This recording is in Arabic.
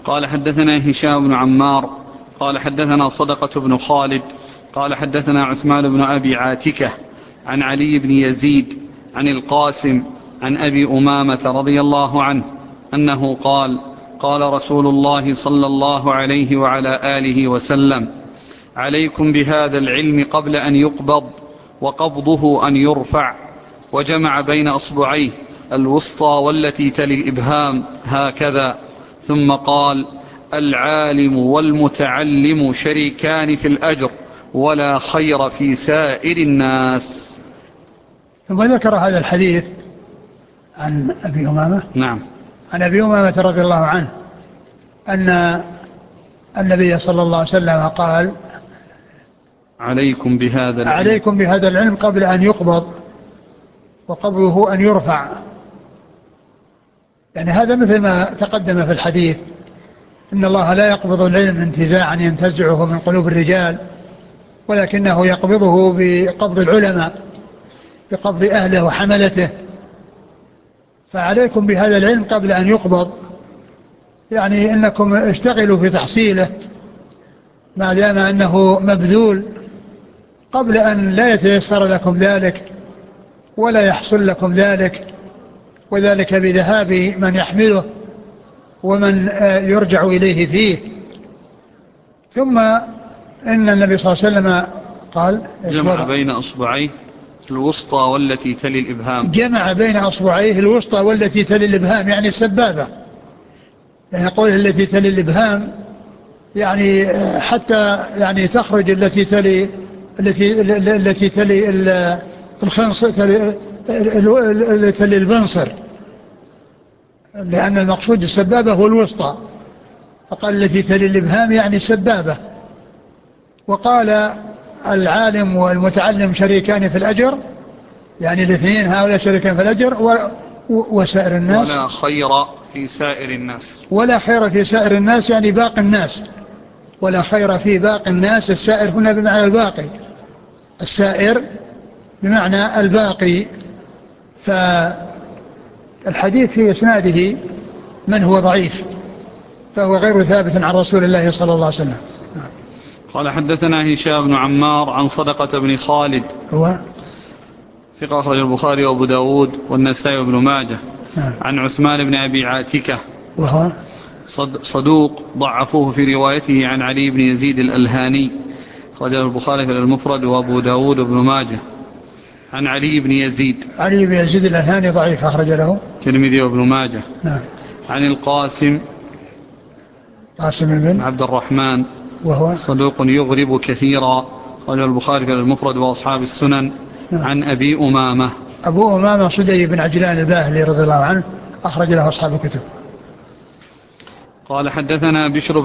قال حدثنا هشام بن عمار قال حدثنا صدقة بن خالد قال حدثنا عثمان بن أبي عاتكة عن علي بن يزيد عن القاسم عن أبي أمامة رضي الله عنه أنه قال قال رسول الله صلى الله عليه وعلى آله وسلم عليكم بهذا العلم قبل أن يقبض وقبضه أن يرفع، وجمع بين أصبعيه الوسطى والتي تلي الإبهام هكذا، ثم قال العالم والمتعلم شريكان في الأجر ولا خير في سائر الناس. ثم ذكر هذا الحديث عن أبي أمامة. نعم. عن أبي أمامة رضي الله عنه أن النبي صلى الله عليه وسلم قال عليكم بهذا العلم قبل أن يقبض وقبضه أن يرفع. يعني هذا مثل ما تقدم في الحديث إن الله لا يقبض العلم انتزاعا ينتزعه من قلوب الرجال، ولكنه يقبضه بقبض العلماء، بقبض أهله وحملته. فعليكم بهذا العلم قبل أن يقبض، يعني إنكم اشتغلوا في تحصيله ما دام أنه مبذول قبل أن لا يتيسر لكم ذلك ولا يحصل لكم ذلك، وذلك بذهاب من يحمله ومن يرجع إليه فيه. ثم إن النبي صلى الله عليه وسلم قال جمع بين أصبعيه الوسطى والتي تلي الإبهام. جمع بين أصبعيه الوسطى والتي تلي الإبهام يعني السبابة، يعني قوله التي تلي الإبهام يعني حتى يعني تخرج التي تلي الخنصر، تلي البنصر، لأن المقصود السبابة هو الوسطى، فقال التي تلي الإبهام يعني السبابة. وقال العالم والمتعلم شريكان في الأجر، يعني الاثنين هؤلاء شريكان في الأجر وسائر الناس ولا خير في سائر الناس. ولا خير في سائر الناس يعني باقي الناس، ولا خير في باقي الناس. السائر هنا بمعنى الباقي، السائر بمعنى الباقي. فالحديث في إسناده من هو ضعيف، فهو غير ثابت عن رسول الله صلى الله عليه وسلم. قال حدثنا هشام بن عمار عن صدقة بن خالد هو ثقة أخرج البخاري وأبو داود والنسائي وابن ماجه. عن عثمان بن أبي عاتكة وهو صدوق ضعفوه في روايته عن علي بن يزيد الألهاني أخرجه البخاري في المفرد وأبو داود وابن ماجه. عن علي بن يزيد الألهاني ضعيف أخرج له الترمذي وابن ماجه. عن القاسم بن عبد الرحمن وهو صدوق يغرب كثيرا أخرجه البخاري في المفرد وأصحاب السنن. عن أبي أمامة أبو أمامة صدي بن عجلان الباهلي رضي الله عنه أخرج له أصحاب الكتب. قال حدثنا بشر